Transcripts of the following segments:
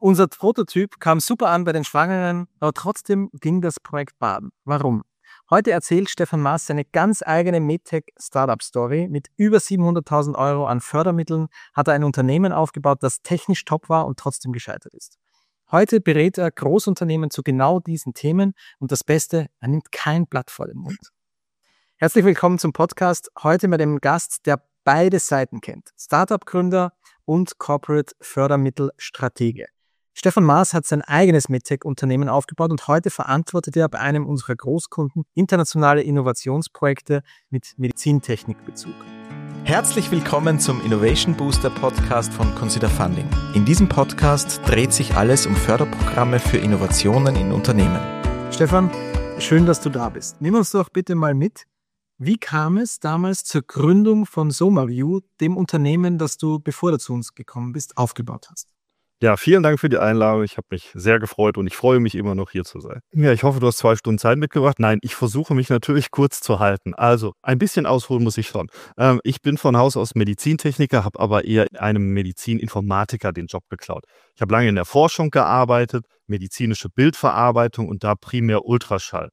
Unser Prototyp kam super an bei den Schwangeren, aber trotzdem ging das Projekt baden. Warum? Heute erzählt Stefan Maaß seine ganz eigene MedTech-Startup-Story. Mit über 700.000 Euro an Fördermitteln hat er ein Unternehmen aufgebaut, das technisch top war und trotzdem gescheitert ist. Heute berät er Großunternehmen zu genau diesen Themen und das Beste, er nimmt kein Blatt vor den Mund. Herzlich willkommen zum Podcast. Heute mit einem Gast, der beide Seiten kennt. Startup-Gründer und Corporate-Fördermittelstratege. Stefan Maaß hat sein eigenes MedTech-Unternehmen aufgebaut und heute verantwortet er bei einem unserer Großkunden internationale Innovationsprojekte mit Medizintechnikbezug. Herzlich willkommen zum Innovation Booster Podcast von Consider Funding. In diesem Podcast dreht sich alles um Förderprogramme für Innovationen in Unternehmen. Stefan, schön, dass du da bist. Nimm uns doch bitte mal mit. Wie kam es damals zur Gründung von SomaView, dem Unternehmen, das du, bevor du zu uns gekommen bist, aufgebaut hast? Ja, vielen Dank für die Einladung. Ich habe mich sehr gefreut und ich freue mich immer noch, hier zu sein. Ja, ich hoffe, du hast 2 Stunden Zeit mitgebracht. Nein, ich versuche mich natürlich kurz zu halten. Also, ein bisschen ausholen muss ich schon. Ich bin von Haus aus Medizintechniker, habe aber eher einem Medizininformatiker den Job geklaut. Ich habe lange in der Forschung gearbeitet, medizinische Bildverarbeitung und da primär Ultraschall.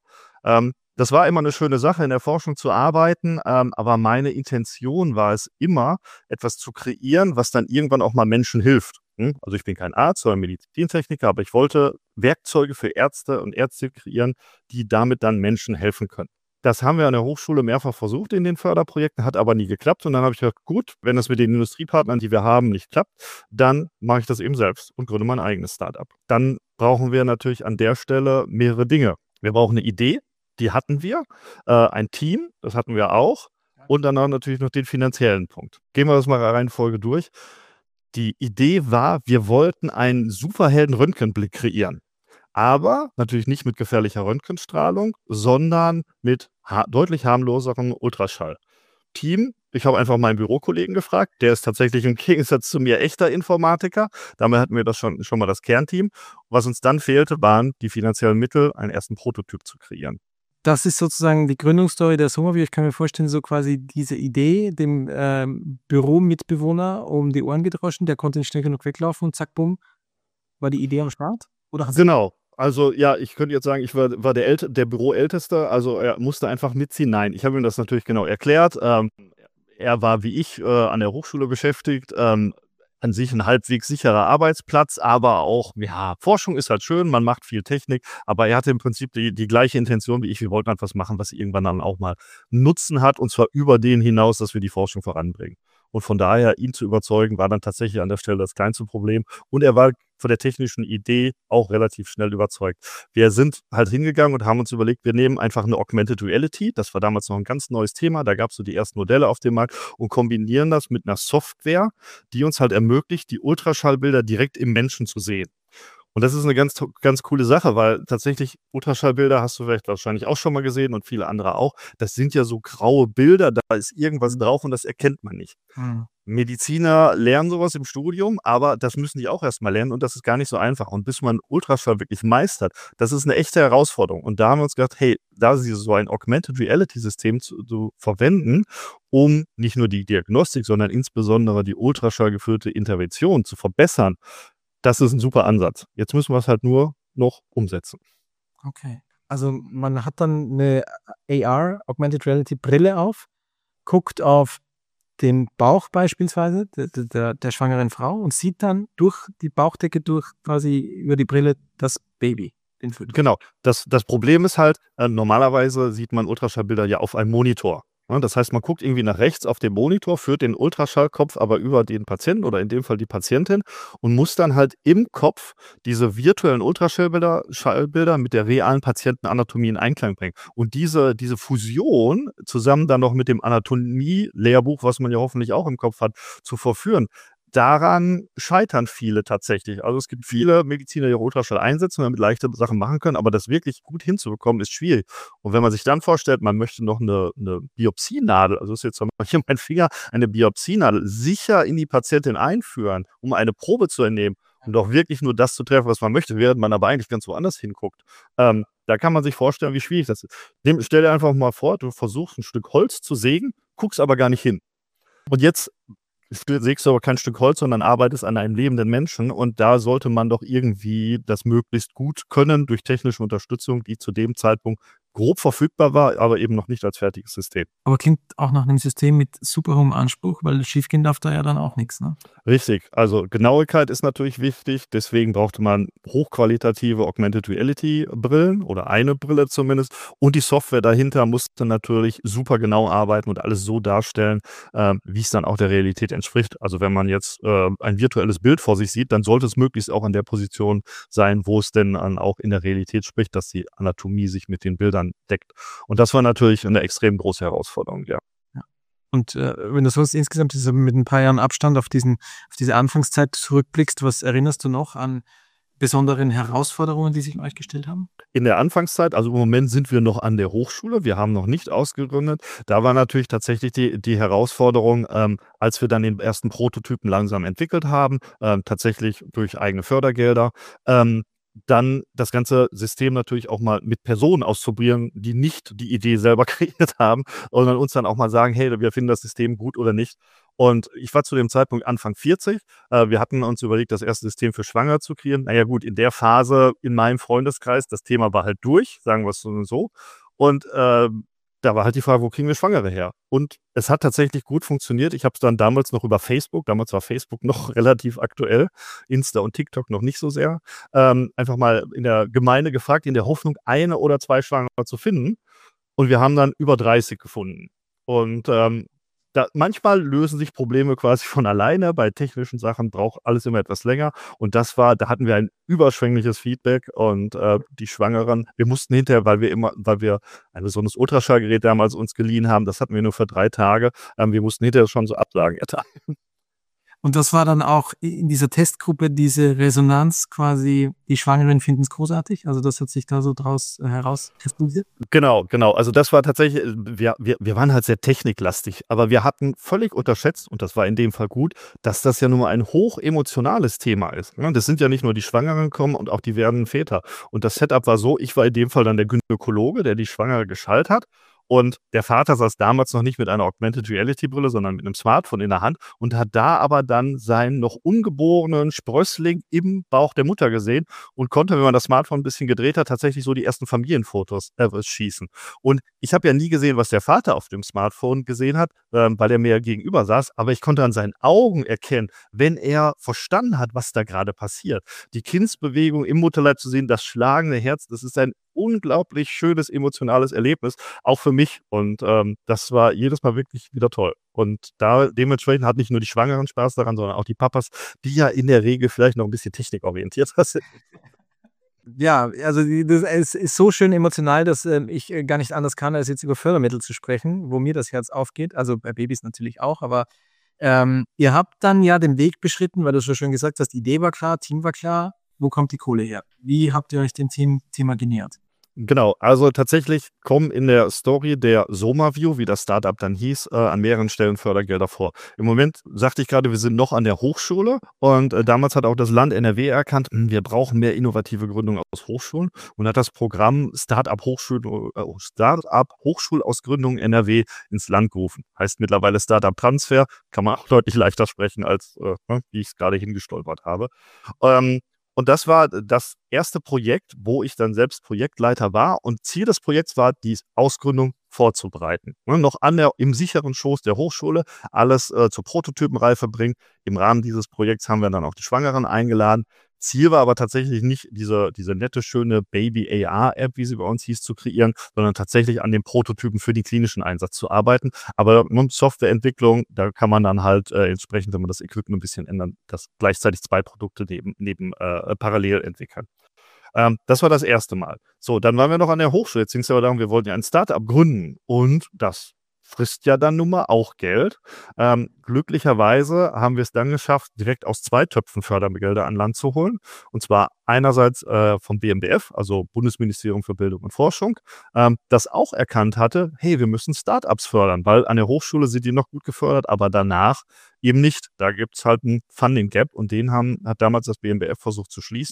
Das war immer eine schöne Sache, in der Forschung zu arbeiten, aber meine Intention war es immer, etwas zu kreieren, was dann irgendwann auch mal Menschen hilft. Also ich bin kein Arzt, sondern Medizintechniker, aber ich wollte Werkzeuge für Ärzte und Ärztinnen kreieren, die damit dann Menschen helfen können. Das haben wir an der Hochschule mehrfach versucht in den Förderprojekten, hat aber nie geklappt. Und dann habe ich gedacht, gut, wenn das mit den Industriepartnern, die wir haben, nicht klappt, dann mache ich das eben selbst und gründe mein eigenes Startup. Dann brauchen wir natürlich an der Stelle mehrere Dinge. Wir brauchen eine Idee, die hatten wir, ein Team, das hatten wir auch, und dann natürlich noch den finanziellen Punkt. Gehen wir das mal Reihenfolge durch. Die Idee war, wir wollten einen Superhelden-Röntgenblick kreieren. Aber natürlich nicht mit gefährlicher Röntgenstrahlung, sondern mit deutlich harmloserem Ultraschall. Team, ich habe einfach meinen Bürokollegen gefragt, der ist tatsächlich im Gegensatz zu mir echter Informatiker. Damit hatten wir das schon mal das Kernteam. Was uns dann fehlte, waren die finanziellen Mittel, einen ersten Prototyp zu kreieren. Das ist sozusagen die Gründungsstory der SomaView. Ich kann mir vorstellen, so quasi diese Idee dem Büromitbewohner um die Ohren gedroschen, der konnte nicht schnell genug weglaufen und zack, bumm, war die Idee am Start? Oder Genau. Also ja, ich könnte jetzt sagen, ich war der Büroälteste, also er musste einfach mitziehen. Nein, ich habe ihm das natürlich genau erklärt. Er war wie ich an der Hochschule beschäftigt, an sich ein halbwegs sicherer Arbeitsplatz, aber auch, ja, Forschung ist halt schön, man macht viel Technik, aber er hatte im Prinzip die gleiche Intention wie ich. Wir wollten halt was machen, was irgendwann dann auch mal Nutzen hat, und zwar über den hinaus, dass wir die Forschung voranbringen. Und von daher, ihn zu überzeugen, war dann tatsächlich an der Stelle das kleinste Problem. Und er war von der technischen Idee auch relativ schnell überzeugt. Wir sind halt hingegangen und haben uns überlegt, wir nehmen einfach eine Augmented Reality. Das war damals noch ein ganz neues Thema. Da gab es so die ersten Modelle auf dem Markt und kombinieren das mit einer Software, die uns halt ermöglicht, die Ultraschallbilder direkt im Menschen zu sehen. Und das ist eine ganz, ganz coole Sache, weil tatsächlich Ultraschallbilder hast du vielleicht wahrscheinlich auch schon mal gesehen und viele andere auch. Das sind ja so graue Bilder, da ist irgendwas drauf und das erkennt man nicht. Mediziner lernen sowas im Studium, aber das müssen die auch erstmal lernen und das ist gar nicht so einfach. Und bis man Ultraschall wirklich meistert, das ist eine echte Herausforderung. Und da haben wir uns gedacht, hey, da so ein Augmented Reality System zu verwenden, um nicht nur die Diagnostik, sondern insbesondere die ultraschallgeführte Intervention zu verbessern, das ist ein super Ansatz. Jetzt müssen wir es halt nur noch umsetzen. Okay. Also man hat dann eine AR, Augmented Reality Brille auf, guckt auf den Bauch beispielsweise der schwangeren Frau und sieht dann durch die Bauchdecke durch quasi über die Brille das Baby. Genau. Das Problem ist halt, normalerweise sieht man Ultraschallbilder ja auf einem Monitor. Das heißt, man guckt irgendwie nach rechts auf dem Monitor, führt den Ultraschallkopf aber über den Patienten oder in dem Fall die Patientin und muss dann halt im Kopf diese virtuellen Ultraschallbilder mit der realen Patientenanatomie in Einklang bringen. Und diese Fusion zusammen dann noch mit dem Anatomie-Lehrbuch, was man ja hoffentlich auch im Kopf hat, zu verführen. Daran scheitern viele tatsächlich. Also es gibt viele Mediziner, die Ultraschall einsetzen und damit leichte Sachen machen können, aber das wirklich gut hinzubekommen, ist schwierig. Und wenn man sich dann vorstellt, man möchte noch eine Biopsienadel, also ist jetzt zum Beispiel hier mein Finger, eine Biopsienadel sicher in die Patientin einführen, um eine Probe zu entnehmen und auch wirklich nur das zu treffen, was man möchte, während man aber eigentlich ganz woanders hinguckt. Da kann man sich vorstellen, wie schwierig das ist. Stell dir einfach mal vor, du versuchst ein Stück Holz zu sägen, guckst aber gar nicht hin. Und jetzt sägst du aber kein Stück Holz, sondern arbeitest an einem lebenden Menschen. Und da sollte man doch irgendwie das möglichst gut können durch technische Unterstützung, die zu dem Zeitpunkt grob verfügbar war, aber eben noch nicht als fertiges System. Aber klingt auch nach einem System mit super hohem Anspruch, weil schiefgehen darf da ja dann auch nichts, ne? Richtig, also Genauigkeit ist natürlich wichtig, deswegen brauchte man hochqualitative Augmented Reality Brillen oder eine Brille zumindest, und die Software dahinter musste natürlich super genau arbeiten und alles so darstellen, wie es dann auch der Realität entspricht. Also wenn man jetzt ein virtuelles Bild vor sich sieht, dann sollte es möglichst auch an der Position sein, wo es denn dann auch in der Realität spricht, dass die Anatomie sich mit den Bildern deckt. Und das war natürlich eine extrem große Herausforderung, ja. Und wenn du sonst insgesamt mit ein paar Jahren Abstand auf diese Anfangszeit zurückblickst, was erinnerst du noch an besonderen Herausforderungen, die sich euch gestellt haben? In der Anfangszeit, also im Moment sind wir noch an der Hochschule, wir haben noch nicht ausgegründet. Da war natürlich tatsächlich die Herausforderung, als wir dann den ersten Prototypen langsam entwickelt haben, tatsächlich durch eigene Fördergelder, dann das ganze System natürlich auch mal mit Personen auszuprobieren, die nicht die Idee selber kreiert haben, sondern uns dann auch mal sagen, hey, wir finden das System gut oder nicht. Und ich war zu dem Zeitpunkt Anfang 40. Wir hatten uns überlegt, das erste System für Schwangere zu kreieren. Naja gut, in der Phase in meinem Freundeskreis, das Thema war halt durch, sagen wir es so. Und da war halt die Frage, wo kriegen wir Schwangere her? Und es hat tatsächlich gut funktioniert. Ich habe es dann damals noch über Facebook, damals war Facebook noch relativ aktuell, Insta und TikTok noch nicht so sehr, einfach mal in der Gemeinde gefragt, in der Hoffnung, 1 oder 2 Schwangere zu finden. Und wir haben dann über 30 gefunden. Und manchmal lösen sich Probleme quasi von alleine. Bei technischen Sachen braucht alles immer etwas länger. Und da hatten wir ein überschwängliches Feedback und die Schwangeren, wir mussten hinterher, weil wir ein besonderes Ultraschallgerät damals uns geliehen haben, das hatten wir nur für 3 Tage, wir mussten hinterher schon so Absagen erteilen. Und das war dann auch in dieser Testgruppe diese Resonanz quasi, die Schwangeren finden es großartig? Also das hat sich da so draus herauskristallisiert? Genau. Also das war tatsächlich, wir waren halt sehr techniklastig, aber wir hatten völlig unterschätzt, und das war in dem Fall gut, dass das ja nun mal ein hoch emotionales Thema ist. Das sind ja nicht nur die Schwangeren kommen und auch die werdenden Väter. Und das Setup war so, ich war in dem Fall dann der Gynäkologe, der die Schwangere geschallt hat. Und der Vater saß damals noch nicht mit einer Augmented Reality Brille, sondern mit einem Smartphone in der Hand und hat da aber dann seinen noch ungeborenen Sprössling im Bauch der Mutter gesehen und konnte, wenn man das Smartphone ein bisschen gedreht hat, tatsächlich so die ersten Familienfotos schießen. Und ich habe ja nie gesehen, was der Vater auf dem Smartphone gesehen hat, weil er mir gegenüber saß, aber ich konnte an seinen Augen erkennen, wenn er verstanden hat, was da gerade passiert. Die Kindsbewegung im Mutterleib zu sehen, das schlagende Herz, das ist ein unglaublich schönes, emotionales Erlebnis, auch für mich. Und das war jedes Mal wirklich wieder toll. Und dementsprechend hat nicht nur die Schwangeren Spaß daran, sondern auch die Papas, die ja in der Regel vielleicht noch ein bisschen technikorientiert sind. Ja, also es ist so schön emotional, dass ich gar nicht anders kann, als jetzt über Fördermittel zu sprechen, wo mir das Herz aufgeht. Also bei Babys natürlich auch, aber ihr habt dann ja den Weg beschritten, weil du so schön gesagt hast, die Idee war klar, Team war klar. Wo kommt die Kohle her? Wie habt ihr euch dem Thema genähert? Genau, also tatsächlich kommen in der Story der SomaView, wie das Startup dann hieß, an mehreren Stellen Fördergelder vor. Im Moment sagte ich gerade, wir sind noch an der Hochschule und damals hat auch das Land NRW erkannt, wir brauchen mehr innovative Gründungen aus Hochschulen und hat das Programm Startup Hochschulausgründung NRW ins Land gerufen. Heißt mittlerweile Startup Transfer, kann man auch deutlich leichter sprechen, als wie ich es gerade hingestolpert habe. Und das war das erste Projekt, wo ich dann selbst Projektleiter war. Und Ziel des Projekts war, die Ausgründung vorzubereiten. Noch im sicheren Schoß der Hochschule, alles zur Prototypenreife bringen. Im Rahmen dieses Projekts haben wir dann auch die Schwangeren eingeladen. Ziel war aber tatsächlich nicht, diese nette, schöne Baby-AR-App, wie sie bei uns hieß, zu kreieren, sondern tatsächlich an den Prototypen für den klinischen Einsatz zu arbeiten. Aber Softwareentwicklung, da kann man dann halt entsprechend, wenn man das Equipment ein bisschen ändern, das gleichzeitig 2 Produkte parallel entwickeln. Das war das erste Mal. So, dann waren wir noch an der Hochschule. Jetzt ging es aber darum, wir wollten ja ein Startup gründen. Und das frisst ja dann nun mal auch Geld. Glücklicherweise haben wir es dann geschafft, direkt aus 2 Töpfen Fördergelder an Land zu holen. Und zwar einerseits vom BMBF, also Bundesministerium für Bildung und Forschung, das auch erkannt hatte, hey, wir müssen Startups fördern, weil an der Hochschule sind die noch gut gefördert, aber danach eben nicht. Da gibt es halt einen Funding Gap und den hat damals das BMBF versucht zu schließen.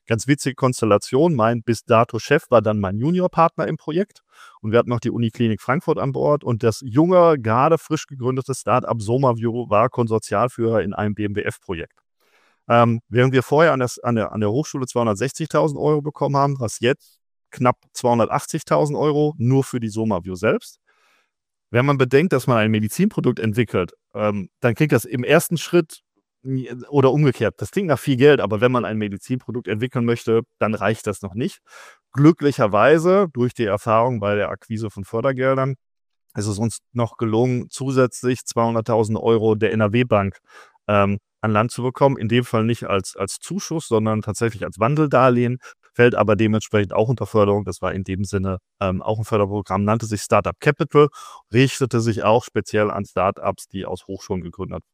Ganz witzige Konstellation. Mein bis dato Chef war dann mein Juniorpartner im Projekt und wir hatten noch die Uniklinik Frankfurt an Bord und das junge, gerade frisch gegründete Startup SOMAView war Konsortialführer in einem BMBF-Projekt. Während wir vorher an der Hochschule 260.000 Euro bekommen haben, was jetzt knapp 280.000 Euro nur für die SOMAView selbst. Wenn man bedenkt, dass man ein Medizinprodukt entwickelt, dann klingt das im ersten Schritt oder umgekehrt. Das klingt nach viel Geld, aber wenn man ein Medizinprodukt entwickeln möchte, dann reicht das noch nicht. Glücklicherweise, durch die Erfahrung bei der Akquise von Fördergeldern, ist es uns noch gelungen, zusätzlich 200.000 Euro der NRW-Bank an Land zu bekommen. In dem Fall nicht als Zuschuss, sondern tatsächlich als Wandeldarlehen. Fällt aber dementsprechend auch unter Förderung. Das war in dem Sinne auch ein Förderprogramm, nannte sich Startup Capital, richtete sich auch speziell an Startups, die aus Hochschulen gegründet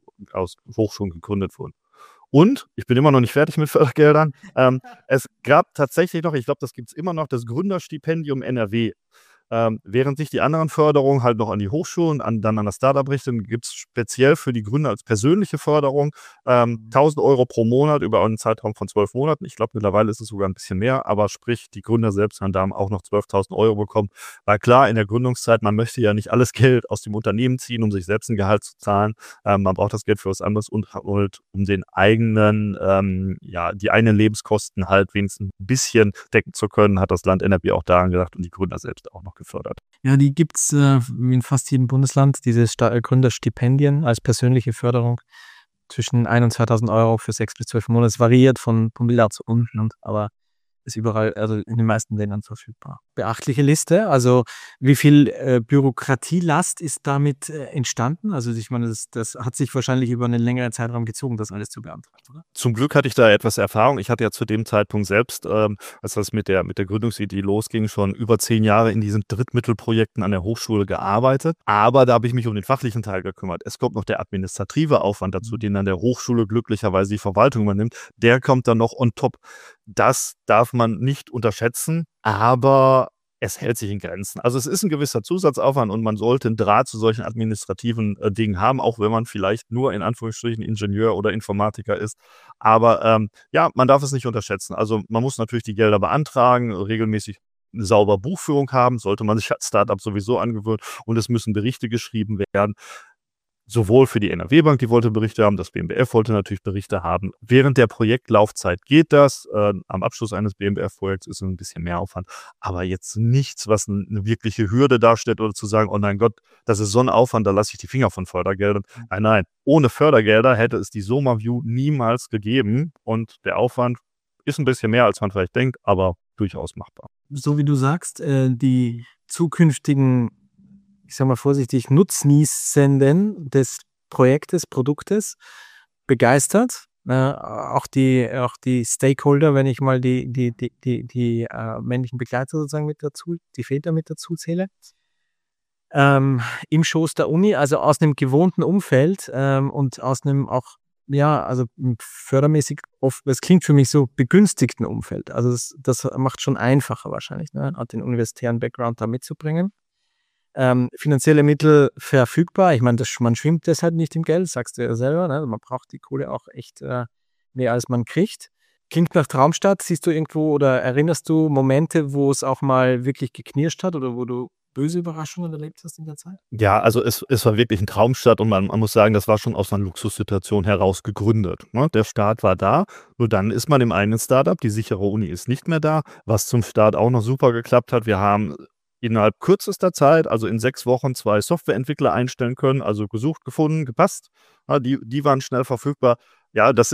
wurden. Und, ich bin immer noch nicht fertig mit Fördergeldern, es gab tatsächlich noch, ich glaube, das gibt es immer noch, das Gründerstipendium NRW. Während sich die anderen Förderungen halt noch an die Hochschulen, dann an das Startup richten, gibt es speziell für die Gründer als persönliche Förderung 1.000 Euro pro Monat über einen Zeitraum von 12 Monaten. Ich glaube, mittlerweile ist es sogar ein bisschen mehr, aber sprich, die Gründer selbst haben da auch noch 12.000 Euro bekommen. Weil klar, in der Gründungszeit, man möchte ja nicht alles Geld aus dem Unternehmen ziehen, um sich selbst ein Gehalt zu zahlen. Man braucht das Geld für was anderes und halt, um den eigenen, die eigenen Lebenskosten halt wenigstens ein bisschen decken zu können, hat das Land NRW auch daran gedacht und die Gründer selbst auch noch gefördert. Ja, die gibt es wie in fast jedem Bundesland, diese Gründerstipendien als persönliche Förderung zwischen 1.000 und 2.000 Euro für 6 bis 12 Monate. Es variiert von Bundesland zu Bundesland, aber ist überall, also in den meisten Ländern verfügbar. Beachtliche Liste, also wie viel Bürokratielast ist damit entstanden? Also ich meine, das hat sich wahrscheinlich über einen längeren Zeitraum gezogen, das alles zu beantragen, oder? Zum Glück hatte ich da etwas Erfahrung. Ich hatte ja zu dem Zeitpunkt selbst, als das mit der Gründungsidee losging, schon über 10 Jahre in diesen Drittmittelprojekten an der Hochschule gearbeitet. Aber da habe ich mich um den fachlichen Teil gekümmert. Es kommt noch der administrative Aufwand dazu, den an der Hochschule glücklicherweise die Verwaltung übernimmt. Der kommt dann noch on top. Das darf man nicht unterschätzen, aber es hält sich in Grenzen. Also es ist ein gewisser Zusatzaufwand und man sollte einen Draht zu solchen administrativen Dingen haben, auch wenn man vielleicht nur in Anführungsstrichen Ingenieur oder Informatiker ist. Aber man darf es nicht unterschätzen. Also man muss natürlich die Gelder beantragen, regelmäßig eine saubere Buchführung haben, sollte man sich als Startup sowieso angewöhnen und es müssen Berichte geschrieben werden. Sowohl für die NRW-Bank, die wollte Berichte haben, das BMBF wollte natürlich Berichte haben. Während der Projektlaufzeit geht das. Am Abschluss eines BMBF-Projekts ist es ein bisschen mehr Aufwand, aber jetzt nichts, was eine wirkliche Hürde darstellt oder zu sagen, oh nein Gott, das ist so ein Aufwand, da lasse ich die Finger von Fördergeldern. Nein, ohne Fördergelder hätte es die SOMAView niemals gegeben und der Aufwand ist ein bisschen mehr, als man vielleicht denkt, aber durchaus machbar. So wie du sagst, die zukünftigen, ich sage mal vorsichtig, Nutznießenden des Produktes begeistert. Auch die Stakeholder, wenn ich mal die männlichen Begleiter sozusagen mit dazu, die Väter mit dazu zähle. Im Schoß der Uni, also aus einem gewohnten Umfeld und aus einem auch, also fördermäßig oft, es klingt für mich so, begünstigten Umfeld. Also das macht schon einfacher wahrscheinlich, ne? Auch den universitären Background da mitzubringen. Finanzielle Mittel verfügbar. Ich meine, man schwimmt deshalb nicht im Geld, sagst du ja selber. Ne? Man braucht die Kohle auch echt mehr, als man kriegt. Klingt nach Traumstadt. Siehst du irgendwo oder erinnerst du Momente, wo es auch mal wirklich geknirscht hat oder wo du böse Überraschungen erlebt hast in der Zeit? Ja, also es war wirklich ein Traumstart und man muss sagen, das war schon aus einer Luxussituation heraus gegründet. Ne? Der Start war da, nur dann ist man im eigenen Startup. Die sichere Uni ist nicht mehr da, was zum Start auch noch super geklappt hat. Wir haben innerhalb kürzester Zeit, also in 6 Wochen, 2 Softwareentwickler einstellen können, also gesucht, gefunden, gepasst. Ja, die waren schnell verfügbar. Ja, das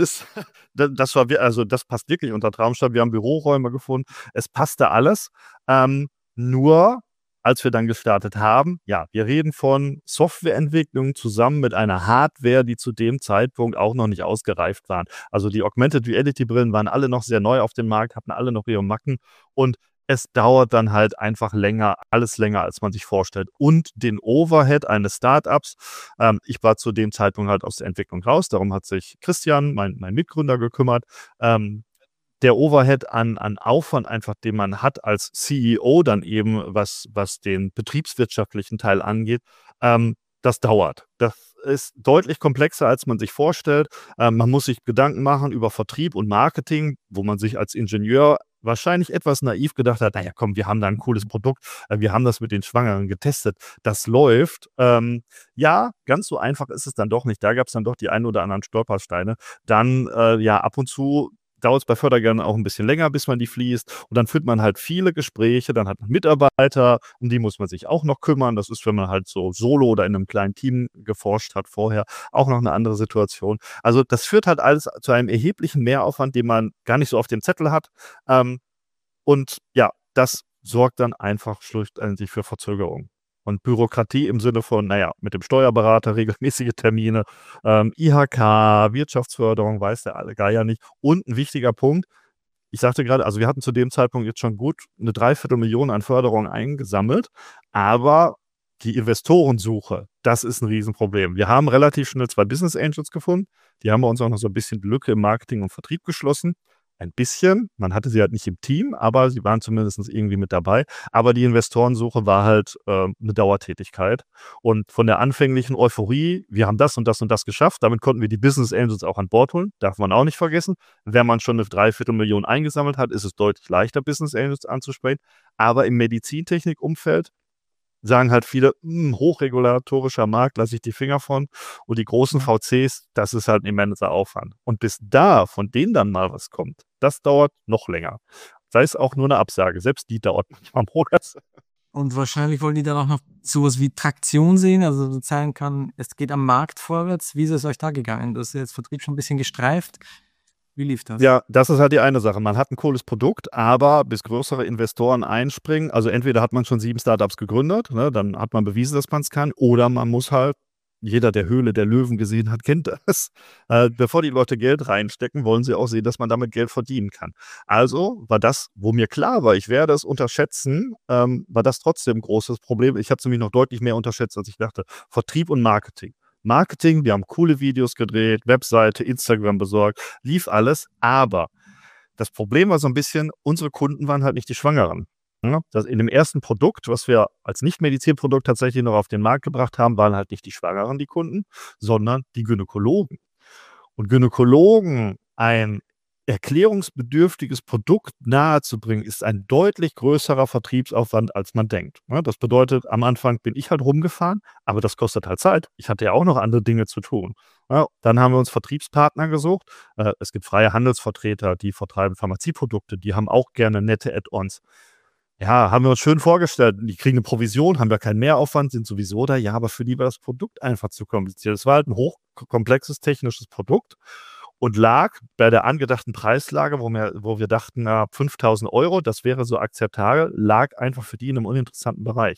passt wirklich unter Traumstadt. Wir haben Büroräume gefunden. Es passte alles. Nur, als wir dann gestartet haben, wir reden von Softwareentwicklung zusammen mit einer Hardware, die zu dem Zeitpunkt auch noch nicht ausgereift waren. Also die Augmented Reality Brillen waren alle noch sehr neu auf dem Markt, hatten alle noch ihre Macken und es dauert dann halt einfach alles länger, als man sich vorstellt. Und den Overhead eines Startups, ich war zu dem Zeitpunkt halt aus der Entwicklung raus, darum hat sich Christian, mein Mitgründer, gekümmert. Der Overhead an Aufwand einfach, den man hat als CEO dann eben, was den betriebswirtschaftlichen Teil angeht, das dauert. ist deutlich komplexer, als man sich vorstellt. Man muss sich Gedanken machen über Vertrieb und Marketing, wo man sich als Ingenieur wahrscheinlich etwas naiv gedacht hat, naja komm, wir haben da ein cooles Produkt, wir haben das mit den Schwangeren getestet, das läuft. Ja, ganz so einfach ist es dann doch nicht. Da gab es dann doch die ein oder anderen Stolpersteine. Dann, ab und zu dauert es bei Fördergeldern auch ein bisschen länger, bis man die fließt. Und dann führt man halt viele Gespräche, dann hat man Mitarbeiter, um die muss man sich auch noch kümmern. Das ist, wenn man halt so solo oder in einem kleinen Team geforscht hat vorher, auch noch eine andere Situation. Also das führt halt alles zu einem erheblichen Mehraufwand, den man gar nicht so auf dem Zettel hat. Und ja, das sorgt dann einfach schlussendlich für Verzögerung. Und Bürokratie im Sinne von, mit dem Steuerberater regelmäßige Termine, IHK, Wirtschaftsförderung, weiß der alle Geier nicht. Und ein wichtiger Punkt, ich sagte gerade, also wir hatten zu dem Zeitpunkt jetzt schon gut eine 250.000 an Förderung eingesammelt, aber die Investorensuche, das ist ein Riesenproblem. Wir haben relativ schnell 2 Business Angels gefunden, die haben bei uns auch noch so ein bisschen die Lücke im Marketing und Vertrieb geschlossen. Ein bisschen, man hatte sie halt nicht im Team, aber sie waren zumindest irgendwie mit dabei. Aber die Investorensuche war halt eine Dauertätigkeit. Und von der anfänglichen Euphorie, wir haben das und das und das geschafft, damit konnten wir die Business Angels auch an Bord holen, darf man auch nicht vergessen. Wenn man schon eine 250.000 eingesammelt hat, ist es deutlich leichter, Business Angels anzusprechen. Aber im Medizintechnikumfeld sagen halt viele, hochregulatorischer Markt, lasse ich die Finger von. Und die großen VCs, das ist halt ein immenser Aufwand. Und bis da von denen dann mal was kommt, das dauert noch länger. Sei es auch nur eine Absage, selbst die dauert manchmal Monate. Und wahrscheinlich wollen die dann auch noch sowas wie Traktion sehen, also so zeigen kann, es geht am Markt vorwärts. Wie ist es euch da gegangen? Das ist jetzt Vertrieb schon ein bisschen gestreift. Wie lief das? Ja, das ist halt die eine Sache. Man hat ein cooles Produkt, aber bis größere Investoren einspringen, also entweder hat man schon 7 Startups gegründet, ne, dann hat man bewiesen, dass man es kann, oder man muss halt, jeder, der Höhle der Löwen gesehen hat, kennt das. Bevor die Leute Geld reinstecken, wollen sie auch sehen, dass man damit Geld verdienen kann. Also war das, wo mir klar war, ich werde es unterschätzen, war das trotzdem ein großes Problem. Ich habe es nämlich noch deutlich mehr unterschätzt, als ich dachte. Vertrieb und Marketing. Wir haben coole Videos gedreht, Webseite, Instagram besorgt, lief alles, aber das Problem war so ein bisschen, unsere Kunden waren halt nicht die Schwangeren. Ja, das in dem ersten Produkt, was wir als Nicht-Medizinprodukt tatsächlich noch auf den Markt gebracht haben, waren halt nicht die Schwangeren, die Kunden, sondern die Gynäkologen. Und Gynäkologen ein erklärungsbedürftiges Produkt nahezubringen, ist ein deutlich größerer Vertriebsaufwand, als man denkt. Ja, das bedeutet, am Anfang bin ich halt rumgefahren, aber das kostet halt Zeit. Ich hatte ja auch noch andere Dinge zu tun. Ja, dann haben wir uns Vertriebspartner gesucht. Es gibt freie Handelsvertreter, die vertreiben Pharmazieprodukte, die haben auch gerne nette Add-ons. Ja, haben wir uns schön vorgestellt. Die kriegen eine Provision, haben wir keinen Mehraufwand, sind sowieso da. Ja, aber für die war das Produkt einfach zu kompliziert. Es war halt ein hochkomplexes technisches Produkt und lag bei der angedachten Preislage, wo wir dachten, 5.000 €, das wäre so akzeptabel, lag einfach für die in einem uninteressanten Bereich.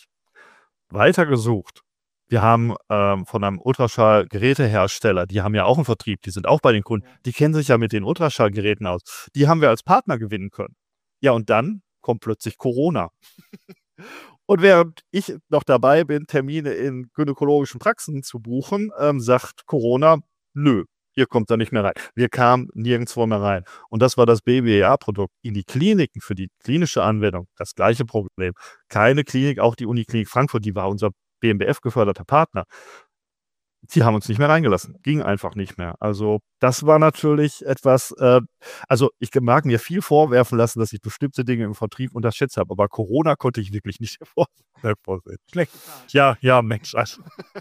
Weiter gesucht. Wir haben von einem Ultraschallgerätehersteller, die haben ja auch einen Vertrieb, die sind auch bei den Kunden, die kennen sich ja mit den Ultraschallgeräten aus. Die haben wir als Partner gewinnen können. Ja, und dann kommt plötzlich Corona. Und während ich noch dabei bin, Termine in gynäkologischen Praxen zu buchen, sagt Corona, nö, ihr kommt da nicht mehr rein. Wir kamen nirgendwo mehr rein. Und das war das BBA-Produkt. In die Kliniken für die klinische Anwendung das gleiche Problem. Keine Klinik, auch die Uniklinik Frankfurt, die war unser BMBF-geförderter Partner. Die haben uns nicht mehr reingelassen. Ging einfach nicht mehr. Also das war natürlich etwas, ich mag mir viel vorwerfen lassen, dass ich bestimmte Dinge im Vertrieb unterschätzt habe. Aber Corona konnte ich wirklich nicht hervorsehen. Schlecht. Ja, Mensch. Also.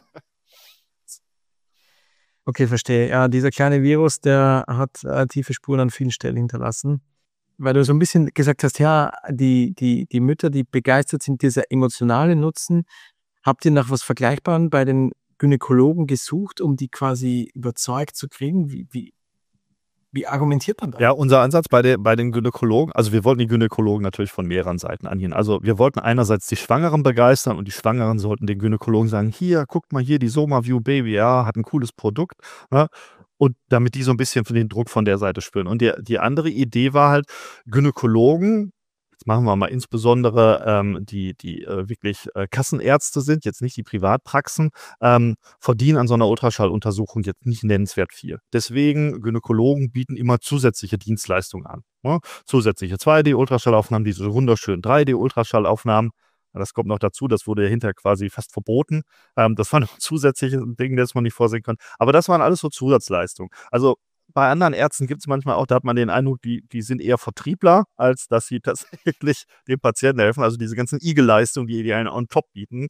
Okay, verstehe. Ja, dieser kleine Virus, der hat tiefe Spuren an vielen Stellen hinterlassen. Weil du so ein bisschen gesagt hast, ja, die Mütter, die begeistert sind, dieser emotionale Nutzen. Habt ihr nach was Vergleichbarem bei den Gynäkologen gesucht, um die quasi überzeugt zu kriegen? Wie argumentiert man da? Ja, unser Ansatz bei den Gynäkologen, also wir wollten die Gynäkologen natürlich von mehreren Seiten angehen. Also wir wollten einerseits die Schwangeren begeistern und die Schwangeren sollten den Gynäkologen sagen, hier, guckt mal hier, die SomaView Baby, ja, hat ein cooles Produkt. Ja, und damit die so ein bisschen den Druck von der Seite spüren. Und die andere Idee war halt, Gynäkologen, jetzt machen wir mal insbesondere die wirklich Kassenärzte sind, jetzt nicht die Privatpraxen, verdienen an so einer Ultraschalluntersuchung jetzt nicht nennenswert viel. Deswegen, Gynäkologen bieten immer zusätzliche Dienstleistungen an. Ja? Zusätzliche 2D-Ultraschallaufnahmen, diese wunderschönen 3D-Ultraschallaufnahmen. Das kommt noch dazu, das wurde ja hinterher quasi fast verboten. Das war noch ein zusätzliches Ding, das man nicht vorsehen konnte. Aber das waren alles so Zusatzleistungen. Also bei anderen Ärzten gibt es manchmal auch, da hat man den Eindruck, die sind eher Vertriebler, als dass sie tatsächlich dem Patienten helfen. Also diese ganzen Igel-Leistungen, die einen on top bieten,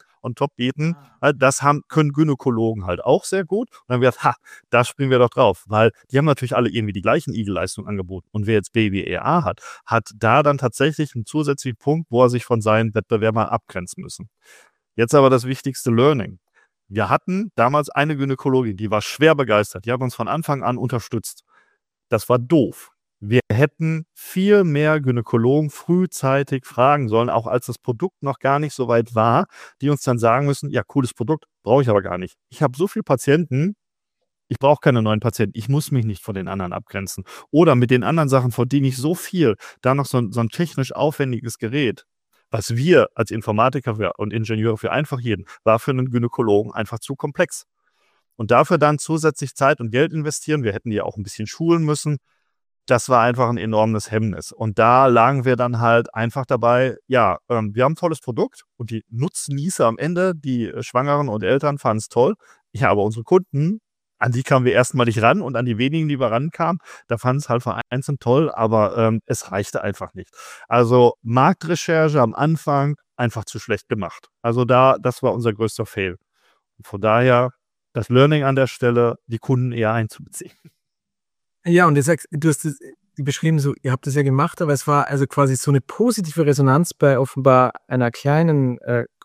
können Gynäkologen halt auch sehr gut. Und dann haben wir gedacht, da springen wir doch drauf, weil die haben natürlich alle irgendwie die gleichen Igel-Leistungen angeboten. Und wer jetzt BBRA hat da dann tatsächlich einen zusätzlichen Punkt, wo er sich von seinen Wettbewerbern abgrenzen müssen. Jetzt aber das wichtigste Learning. Wir hatten damals eine Gynäkologin, die war schwer begeistert. Die hat uns von Anfang an unterstützt. Das war doof. Wir hätten viel mehr Gynäkologen frühzeitig fragen sollen, auch als das Produkt noch gar nicht so weit war, die uns dann sagen müssen, ja, cooles Produkt, brauche ich aber gar nicht. Ich habe so viele Patienten, ich brauche keine neuen Patienten, ich muss mich nicht von den anderen abgrenzen. Oder mit den anderen Sachen verdiene ich so viel, da noch so ein technisch aufwendiges Gerät. Was wir als Informatiker und Ingenieure für einfach hielten, war für einen Gynäkologen einfach zu komplex. Und dafür dann zusätzlich Zeit und Geld investieren, wir hätten die auch ein bisschen schulen müssen, das war einfach ein enormes Hemmnis. Und da lagen wir dann halt einfach dabei, ja, wir haben ein tolles Produkt und die Nutznießer am Ende, die Schwangeren und Eltern, fanden es toll. Ja, aber unsere Kunden, an die kamen wir erstmal nicht ran und an die wenigen, die wir rankamen, da fanden es halt vereinzelt toll, aber es reichte einfach nicht. Also Marktrecherche am Anfang einfach zu schlecht gemacht. Also das war unser größter Fail. Und von daher das Learning an der Stelle, die Kunden eher einzubeziehen. Ja, und du hast es beschrieben, so, ihr habt das ja gemacht, aber es war also quasi so eine positive Resonanz bei offenbar einer kleinen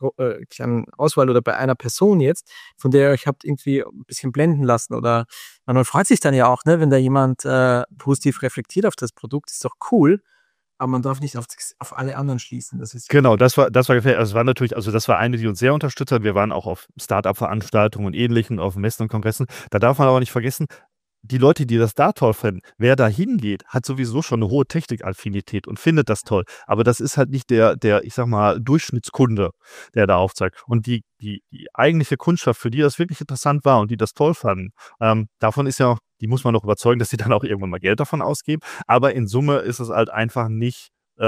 Auswahl oder bei einer Person jetzt, von der ihr euch habt irgendwie ein bisschen blenden lassen oder man freut sich dann ja auch, ne, wenn da jemand positiv reflektiert auf das Produkt, ist doch cool, aber man darf nicht auf alle anderen schließen. Das ist Genau, das war gefährlich. Also es war natürlich, also das war eine, die uns sehr unterstützt hat. Wir waren auch auf Start-up-Veranstaltungen und Ähnlichen, auf Messen und Kongressen. Da darf man aber nicht vergessen, die Leute, die das da toll finden, wer da hingeht, hat sowieso schon eine hohe Technikaffinität und findet das toll. Aber das ist halt nicht der, ich sag mal, Durchschnittskunde, der da aufzeigt. Und die eigentliche Kundschaft, für die das wirklich interessant war und die das toll fanden, davon ist ja auch, die muss man noch überzeugen, dass sie dann auch irgendwann mal Geld davon ausgeben. Aber in Summe ist es halt einfach nicht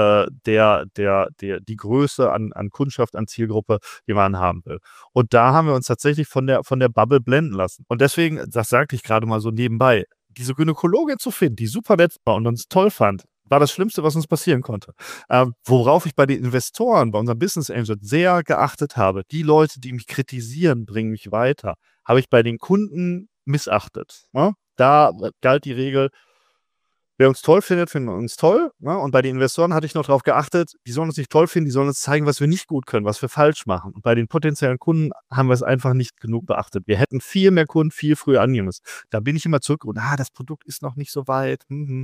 die Größe an Kundschaft, an Zielgruppe, die man haben will. Und da haben wir uns tatsächlich von der Bubble blenden lassen. Und deswegen, das sagte ich gerade mal so nebenbei, diese Gynäkologin zu finden, die super nett war und uns toll fand, war das Schlimmste, was uns passieren konnte. Worauf ich bei den Investoren, bei unserem Business Angel sehr geachtet habe, die Leute, die mich kritisieren, bringen mich weiter, habe ich bei den Kunden missachtet. Ne? Da galt die Regel, wer uns toll findet, finden wir uns toll. Ne? Und bei den Investoren hatte ich noch darauf geachtet, die sollen uns nicht toll finden, die sollen uns zeigen, was wir nicht gut können, was wir falsch machen. Und bei den potenziellen Kunden haben wir es einfach nicht genug beachtet. Wir hätten viel mehr Kunden viel früher angehen müssen. Da bin ich immer zurück und das Produkt ist noch nicht so weit.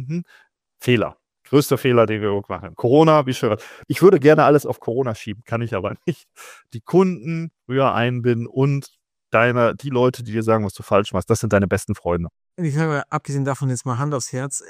Fehler. Größter Fehler, den wir gemacht haben. Corona, wie schön. Ich würde gerne alles auf Corona schieben, kann ich aber nicht. Die Kunden früher einbinden und die Leute, die dir sagen, was du falsch machst, das sind deine besten Freunde. Ich sage, abgesehen davon jetzt mal Hand aufs Herz,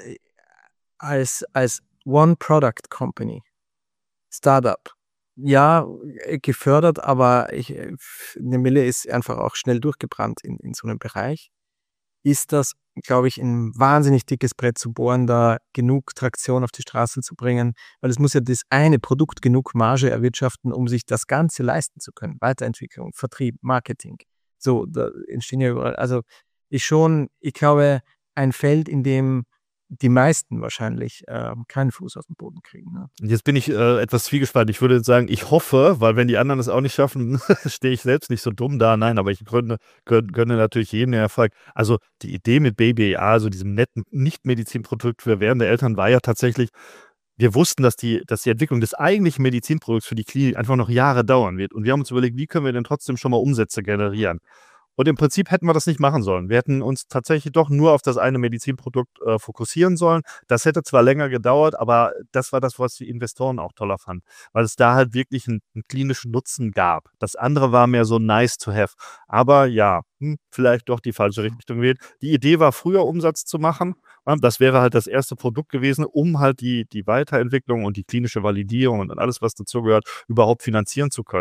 als One-Product-Company, Startup, ja, gefördert, aber eine Mille ist einfach auch schnell durchgebrannt in so einem Bereich. Ist das, glaube ich, ein wahnsinnig dickes Brett zu bohren, da genug Traktion auf die Straße zu bringen, weil es muss ja das eine Produkt genug Marge erwirtschaften, um sich das Ganze leisten zu können. Weiterentwicklung, Vertrieb, Marketing. So, da entstehen ja überall, also ich glaube, ein Feld, in dem die meisten wahrscheinlich keinen Fuß aus dem Boden kriegen. Ne? Jetzt bin ich etwas zwiegespalten. Ich würde sagen, ich hoffe, weil wenn die anderen es auch nicht schaffen, stehe ich selbst nicht so dumm da. Nein, aber ich gönne natürlich jedem den Erfolg. Also die Idee mit BBA, also diesem netten Nicht-Medizinprodukt für werdende Eltern, war ja tatsächlich, wir wussten, dass die Entwicklung des eigentlichen Medizinprodukts für die Klinik einfach noch Jahre dauern wird. Und wir haben uns überlegt, wie können wir denn trotzdem schon mal Umsätze generieren? Und im Prinzip hätten wir das nicht machen sollen. Wir hätten uns tatsächlich doch nur auf das eine Medizinprodukt fokussieren sollen. Das hätte zwar länger gedauert, aber das war das, was die Investoren auch toller fanden, weil es da halt wirklich einen klinischen Nutzen gab. Das andere war mehr so nice to have. Aber ja, vielleicht doch die falsche Richtung gewählt. Die Idee war, früher Umsatz zu machen. Das wäre halt das erste Produkt gewesen, um halt die Weiterentwicklung und die klinische Validierung und alles, was dazugehört, überhaupt finanzieren zu können.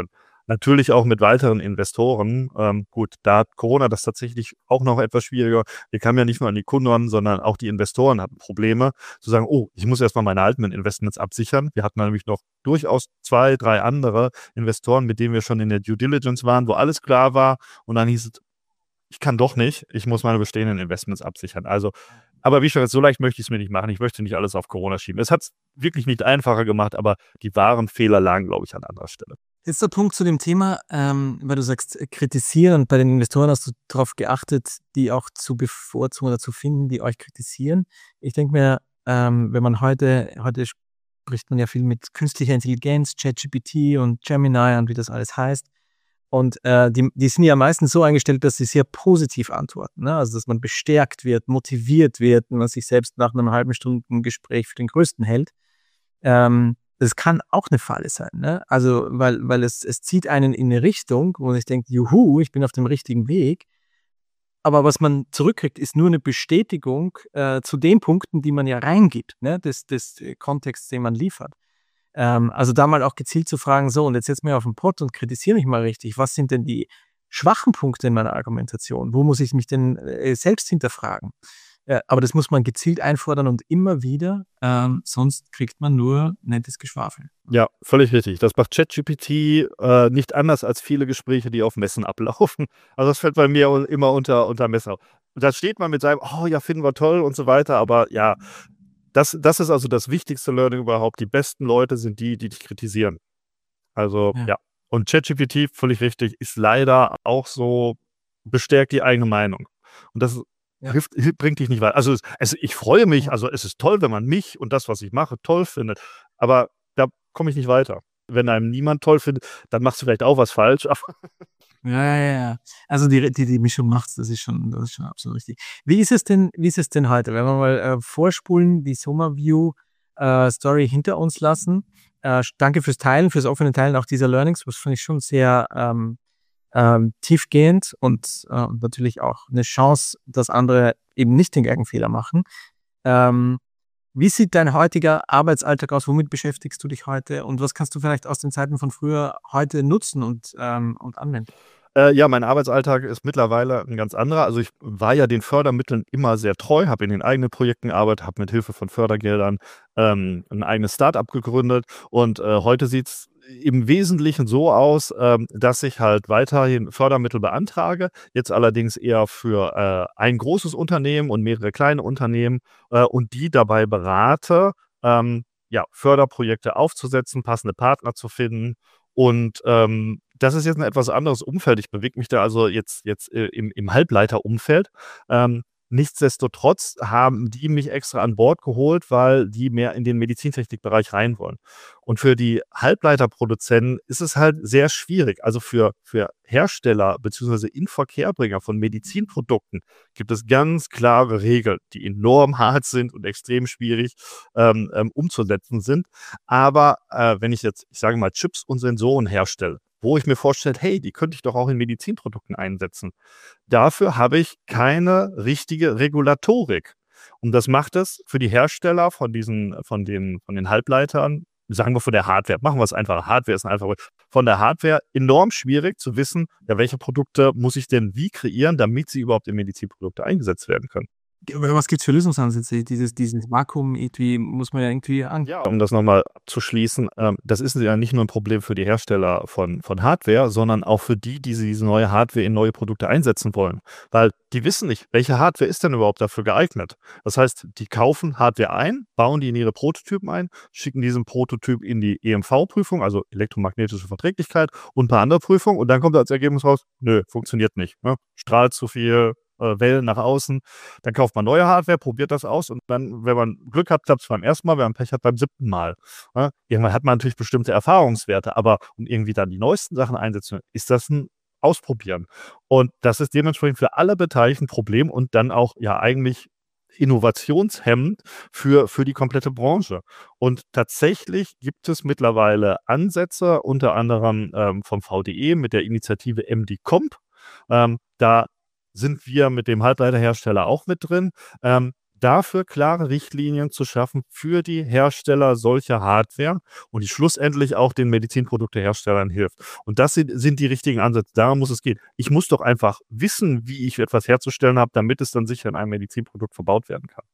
natürlich auch mit weiteren Investoren. Gut, da hat Corona das tatsächlich auch noch etwas schwieriger. Wir kamen ja nicht nur an die Kunden, sondern auch die Investoren hatten Probleme, zu sagen, oh, ich muss erstmal meine alten Investments absichern. Wir hatten nämlich noch durchaus 2, 3 andere Investoren, mit denen wir schon in der Due Diligence waren, wo alles klar war. Und dann hieß es, ich kann doch nicht, ich muss meine bestehenden Investments absichern. Also, aber wie schon gesagt, so leicht möchte ich es mir nicht machen. Ich möchte nicht alles auf Corona schieben. Es hat es wirklich nicht einfacher gemacht, aber die wahren Fehler lagen, glaube ich, an anderer Stelle. Jetzt der Punkt zu dem Thema, weil du sagst, kritisieren. Und bei den Investoren hast du darauf geachtet, die auch zu bevorzugen oder zu finden, die euch kritisieren. Ich denke mir, wenn man heute spricht man ja viel mit künstlicher Intelligenz, ChatGPT und Gemini und wie das alles heißt. Und die sind ja meistens so eingestellt, dass sie sehr positiv antworten. Ne? Also, dass man bestärkt wird, motiviert wird, und man sich selbst nach einem halben Stunden Gespräch für den Größten hält. Das kann auch eine Falle sein. Ne? Also, weil es zieht einen in eine Richtung, wo ich denke, juhu, ich bin auf dem richtigen Weg. Aber was man zurückkriegt, ist nur eine Bestätigung zu den Punkten, die man ja reingibt, ne? des Kontexts, den man liefert. Also da mal auch gezielt zu fragen, so, und jetzt setz mir auf den Pott und kritisiere mich mal richtig. Was sind denn die schwachen Punkte in meiner Argumentation? Wo muss ich mich denn selbst hinterfragen? Aber das muss man gezielt einfordern und immer wieder, sonst kriegt man nur nettes Geschwafel. Ja, völlig richtig. Das macht ChatGPT nicht anders als viele Gespräche, die auf Messen ablaufen. Also das fällt bei mir immer unter Messer. Da steht man mit seinem, oh ja, finden wir toll und so weiter, aber ja, das ist also das wichtigste Learning überhaupt. Die besten Leute sind die dich kritisieren. Also ja. Und ChatGPT, völlig richtig, ist leider auch so, bestärkt die eigene Meinung. Und das bringt dich nicht weiter. Also ich freue mich, also es ist toll, wenn man mich und das, was ich mache, toll findet. Aber da komme ich nicht weiter. Wenn einem niemand toll findet, dann machst du vielleicht auch was falsch. Ja. Also die Mischung macht's, das ist schon absolut richtig. Wie ist es denn heute? Wenn wir mal vorspulen, die Sommerview Story hinter uns lassen. Danke fürs Teilen, fürs offene Teilen auch dieser Learnings, was finde ich schon sehr tiefgehend und natürlich auch eine Chance, dass andere eben nicht den gleichen Fehler machen. Wie sieht dein heutiger Arbeitsalltag aus? Womit beschäftigst du dich heute? Und was kannst du vielleicht aus den Zeiten von früher heute nutzen und anwenden? Ja, mein Arbeitsalltag ist mittlerweile ein ganz anderer. Also ich war ja den Fördermitteln immer sehr treu, habe in den eigenen Projekten gearbeitet, habe mit Hilfe von Fördergeldern ein eigenes Start-up gegründet. Und heute sieht es im Wesentlichen so aus, dass ich halt weiterhin Fördermittel beantrage, jetzt allerdings eher für ein großes Unternehmen und mehrere kleine Unternehmen und die dabei berate, Förderprojekte aufzusetzen, passende Partner zu finden. Und das ist jetzt ein etwas anderes Umfeld. Ich bewege mich da also jetzt im Halbleiterumfeld. Nichtsdestotrotz haben die mich extra an Bord geholt, weil die mehr in den Medizintechnikbereich rein wollen. Und für die Halbleiterproduzenten ist es halt sehr schwierig. Also für Hersteller bzw. Inverkehrbringer von Medizinprodukten gibt es ganz klare Regeln, die enorm hart sind und extrem schwierig umzusetzen sind. Aber wenn ich jetzt, ich sage mal, Chips und Sensoren herstelle, wo ich mir vorstelle, hey, die könnte ich doch auch in Medizinprodukten einsetzen. Dafür habe ich keine richtige Regulatorik. Und das macht es für die Hersteller von den Halbleitern, sagen wir von der Hardware, machen wir es einfach, Hardware ist einfach, von der Hardware enorm schwierig zu wissen, ja, welche Produkte muss ich denn wie kreieren, damit sie überhaupt in Medizinprodukte eingesetzt werden können. Was gibt es für Lösungsansätze? Dieses Vakuum irgendwie muss man ja irgendwie Ja, um das nochmal abzuschließen, das ist ja nicht nur ein Problem für die Hersteller von Hardware, sondern auch für die diese neue Hardware in neue Produkte einsetzen wollen. Weil die wissen nicht, welche Hardware ist denn überhaupt dafür geeignet. Das heißt, die kaufen Hardware ein, bauen die in ihre Prototypen ein, schicken diesen Prototyp in die EMV-Prüfung, also elektromagnetische Verträglichkeit und ein paar andere Prüfungen und dann kommt als Ergebnis raus, nö, funktioniert nicht. Ne? Strahlt zu viel, Wellen nach außen, dann kauft man neue Hardware, probiert das aus und dann, wenn man Glück hat, klappt es beim ersten Mal, wenn man Pech hat, beim 7. Mal. Ja, irgendwann hat man natürlich bestimmte Erfahrungswerte, aber um irgendwie dann die neuesten Sachen einsetzen, ist das ein Ausprobieren. Und das ist dementsprechend für alle Beteiligten ein Problem und dann auch ja eigentlich innovationshemmend für die komplette Branche. Und tatsächlich gibt es mittlerweile Ansätze, unter anderem vom VDE mit der Initiative MD Comp. Da sind wir mit dem Halbleiterhersteller auch mit drin, dafür klare Richtlinien zu schaffen für die Hersteller solcher Hardware und die schlussendlich auch den Medizinprodukteherstellern hilft. Und das sind die richtigen Ansätze. Darum muss es gehen. Ich muss doch einfach wissen, wie ich etwas herzustellen habe, damit es dann sicher in einem Medizinprodukt verbaut werden kann.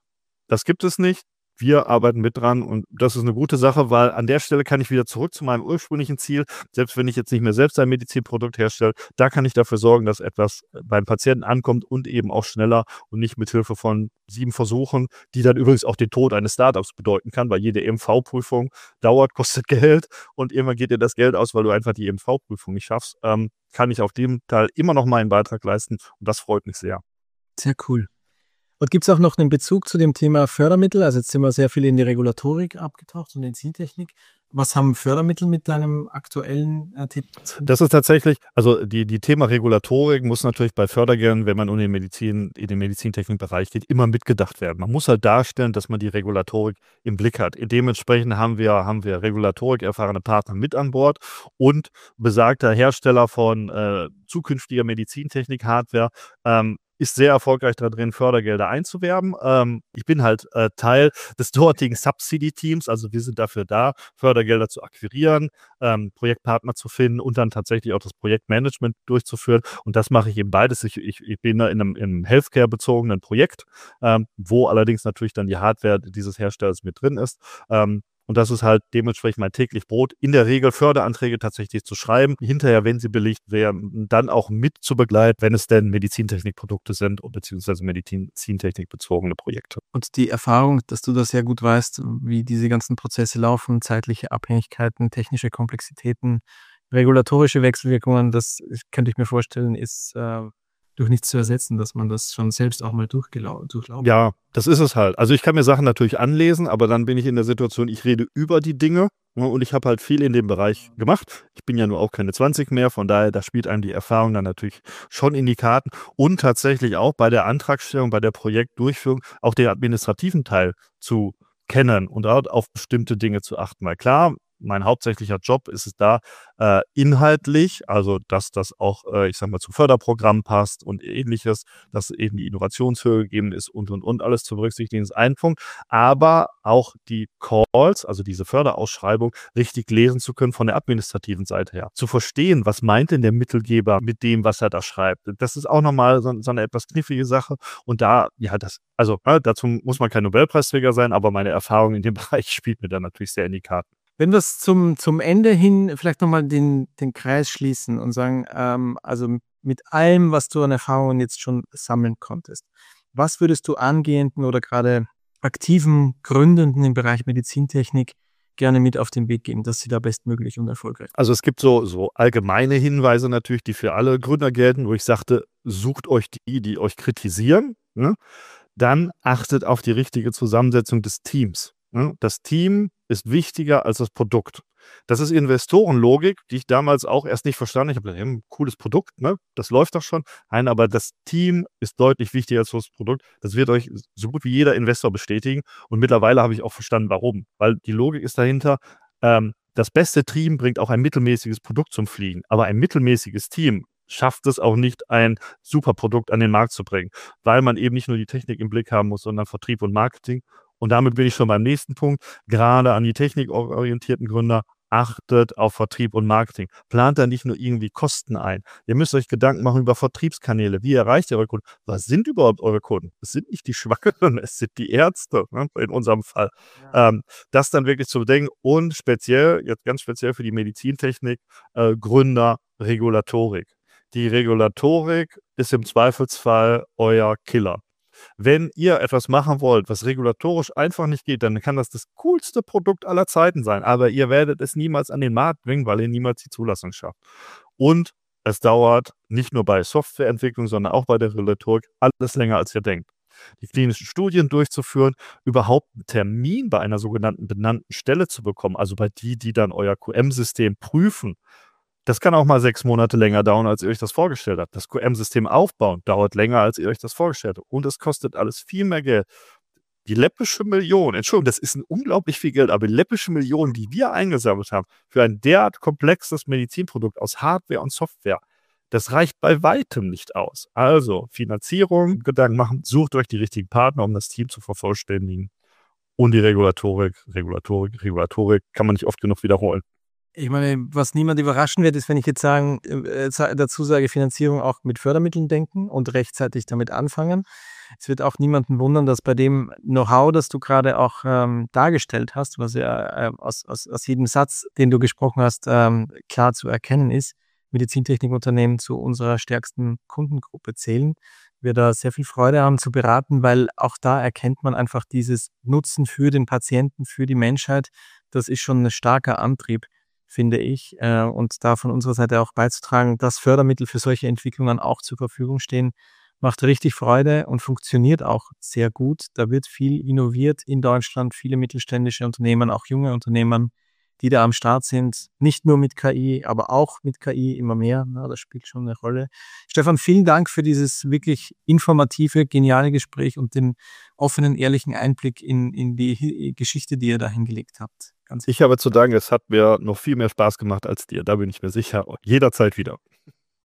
Das gibt es nicht. Wir arbeiten mit dran und das ist eine gute Sache, weil an der Stelle kann ich wieder zurück zu meinem ursprünglichen Ziel, selbst wenn ich jetzt nicht mehr selbst ein Medizinprodukt herstelle, da kann ich dafür sorgen, dass etwas beim Patienten ankommt und eben auch schneller und nicht mit Hilfe von 7 Versuchen, die dann übrigens auch den Tod eines Startups bedeuten kann, weil jede EMV-Prüfung dauert, kostet Geld und irgendwann geht dir das Geld aus, weil du einfach die EMV-Prüfung nicht schaffst, kann ich auf dem Teil immer noch meinen Beitrag leisten und das freut mich sehr. Sehr cool. Und gibt es auch noch einen Bezug zu dem Thema Fördermittel? Also jetzt sind wir sehr viel in die Regulatorik abgetaucht und Medizintechnik. Was haben Fördermittel mit deinem aktuellen Tipp? Das ist tatsächlich, also die Thema Regulatorik muss natürlich bei Fördergeldern, wenn man in den Medizintechnikbereich geht, immer mitgedacht werden. Man muss halt darstellen, dass man die Regulatorik im Blick hat. Dementsprechend haben wir Regulatorik erfahrene Partner mit an Bord und besagter Hersteller von zukünftiger Medizintechnik-Hardware ist sehr erfolgreich darin, Fördergelder einzuwerben. Ich bin halt Teil des dortigen Subsidy-Teams, also wir sind dafür da, Fördergelder zu akquirieren, Projektpartner zu finden und dann tatsächlich auch das Projektmanagement durchzuführen. Und das mache ich eben beides. Ich bin da in einem Healthcare-bezogenen Projekt, wo allerdings natürlich dann die Hardware dieses Herstellers mit drin ist. Und das ist halt dementsprechend mein täglich Brot, in der Regel Förderanträge tatsächlich zu schreiben, hinterher, wenn sie belegt werden, dann auch mit zu begleiten, wenn es denn Medizintechnikprodukte sind beziehungsweise Medizintechnikbezogene Projekte. Und die Erfahrung, dass du das sehr gut weißt, wie diese ganzen Prozesse laufen, zeitliche Abhängigkeiten, technische Komplexitäten, regulatorische Wechselwirkungen, das könnte ich mir vorstellen, ist durch nichts zu ersetzen, dass man das schon selbst auch mal durchlaufen. Ja, das ist es halt. Also ich kann mir Sachen natürlich anlesen, aber dann bin ich in der Situation, ich rede über die Dinge, ne, und ich habe halt viel in dem Bereich gemacht. Ich bin ja nur auch keine 20 mehr, von daher, da spielt einem die Erfahrung dann natürlich schon in die Karten und tatsächlich auch bei der Antragstellung, bei der Projektdurchführung auch den administrativen Teil zu kennen und dort auf bestimmte Dinge zu achten. Weil klar, mein hauptsächlicher Job ist es da inhaltlich, also dass das auch, ich sag mal, zu Förderprogrammen passt und ähnliches, dass eben die Innovationshöhe gegeben ist und alles zu berücksichtigen, ist ein Punkt. Aber auch die Calls, also diese Förderausschreibung, richtig lesen zu können von der administrativen Seite her. Zu verstehen, was meint denn der Mittelgeber mit dem, was er da schreibt. Das ist auch nochmal so eine etwas knifflige Sache. Und da, ja, dazu muss man kein Nobelpreisträger sein, aber meine Erfahrung in dem Bereich spielt mir dann natürlich sehr in die Karten. Wenn wir es zum Ende hin vielleicht nochmal den Kreis schließen und sagen, also mit allem, was du an Erfahrungen jetzt schon sammeln konntest, was würdest du angehenden oder gerade aktiven Gründenden im Bereich Medizintechnik gerne mit auf den Weg geben, dass sie da bestmöglich und erfolgreich sind? Also es gibt so allgemeine Hinweise natürlich, die für alle Gründer gelten, wo ich sagte, sucht euch die euch kritisieren, ne? Dann achtet auf die richtige Zusammensetzung des Teams. Ne? Das Team ist wichtiger als das Produkt. Das ist Investorenlogik, die ich damals auch erst nicht verstanden habe. Ich habe gedacht, ein cooles Produkt, ne? Das läuft doch schon. Nein, aber das Team ist deutlich wichtiger als das Produkt. Das wird euch so gut wie jeder Investor bestätigen. Und mittlerweile habe ich auch verstanden, warum. Weil die Logik ist dahinter, das beste Team bringt auch ein mittelmäßiges Produkt zum Fliegen. Aber ein mittelmäßiges Team schafft es auch nicht, ein super Produkt an den Markt zu bringen, weil man eben nicht nur die Technik im Blick haben muss, sondern Vertrieb und Marketing. Und damit bin ich schon beim nächsten Punkt. Gerade an die technikorientierten Gründer, achtet auf Vertrieb und Marketing. Plant da nicht nur irgendwie Kosten ein. Ihr müsst euch Gedanken machen über Vertriebskanäle. Wie erreicht ihr eure Kunden? Was sind überhaupt eure Kunden? Es sind nicht die Schwangeren, es sind die Ärzte, ne, in unserem Fall. Ja. Das dann wirklich zu bedenken und ganz speziell für die Medizintechnik, Gründer, Regulatorik. Die Regulatorik ist im Zweifelsfall euer Killer. Wenn ihr etwas machen wollt, was regulatorisch einfach nicht geht, dann kann das coolste Produkt aller Zeiten sein. Aber ihr werdet es niemals an den Markt bringen, weil ihr niemals die Zulassung schafft. Und es dauert nicht nur bei Softwareentwicklung, sondern auch bei der Regulatorik alles länger, als ihr denkt. Die klinischen Studien durchzuführen, überhaupt einen Termin bei einer sogenannten benannten Stelle zu bekommen, also bei die dann euer QM-System prüfen. Das kann auch mal 6 Monate länger dauern, als ihr euch das vorgestellt habt. Das QM-System aufbauen dauert länger, als ihr euch das vorgestellt habt. Und es kostet alles viel mehr Geld. Die läppische Million, Entschuldigung, das ist ein unglaublich viel Geld, aber die läppische Million, die wir eingesammelt haben für ein derart komplexes Medizinprodukt aus Hardware und Software, Das reicht bei weitem nicht aus. Also Finanzierung, Gedanken machen, sucht euch die richtigen Partner, um das Team zu vervollständigen. Und die Regulatorik kann man nicht oft genug wiederholen. Ich meine, was niemand überraschen wird, ist, wenn ich jetzt dazu sage, Finanzierung auch mit Fördermitteln denken und rechtzeitig damit anfangen. Es wird auch niemanden wundern, dass bei dem Know-how, das du gerade auch dargestellt hast, was ja aus jedem Satz, den du gesprochen hast, klar zu erkennen ist, Medizintechnikunternehmen zu unserer stärksten Kundengruppe zählen. Wir da sehr viel Freude haben zu beraten, weil auch da erkennt man einfach dieses Nutzen für den Patienten, für die Menschheit. Das ist schon ein starker Antrieb, finde ich. Und da von unserer Seite auch beizutragen, dass Fördermittel für solche Entwicklungen auch zur Verfügung stehen, macht richtig Freude und funktioniert auch sehr gut. Da wird viel innoviert in Deutschland, viele mittelständische Unternehmen, auch junge Unternehmen, die da am Start sind, nicht nur mit KI, aber auch mit KI immer mehr. Ja, das spielt schon eine Rolle. Stefan, vielen Dank für dieses wirklich informative, geniale Gespräch und den offenen, ehrlichen Einblick in die Geschichte, die ihr da hingelegt habt. Ich habe zu danken, es hat mir noch viel mehr Spaß gemacht als dir. Da bin ich mir sicher. Jederzeit wieder.